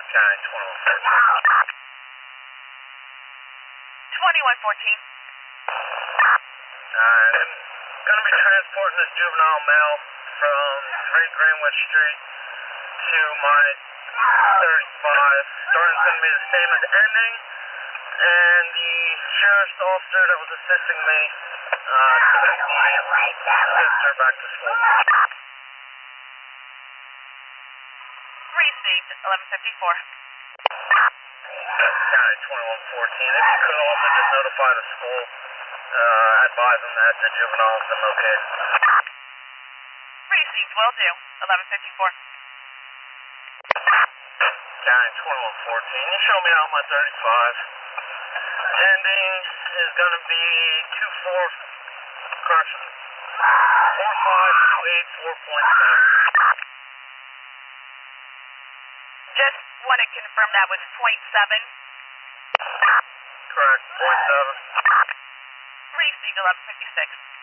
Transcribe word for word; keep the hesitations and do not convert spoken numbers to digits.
County twenty-one fourteen. twenty-one fourteen. Alright, I'm gonna be transporting this juvenile male from three Greenwich Street to my thirty-five. Starting's gonna be the same as ending, and the sheriff's officer that was assisting me, uh, assist her back to school. Received, eleven fifty-four. County twenty-one fourteen. If you could also just notify the school, uh, advise them that the juvenile has been located. Received, will do, eleven fifty-four. County twenty-one fourteen. You show me out my thirty-five. Ending is going to be two four, correction, four five two eight four point seven. Just want to confirm that was point seven. Correct, point seven. Received, eleven fifty-six.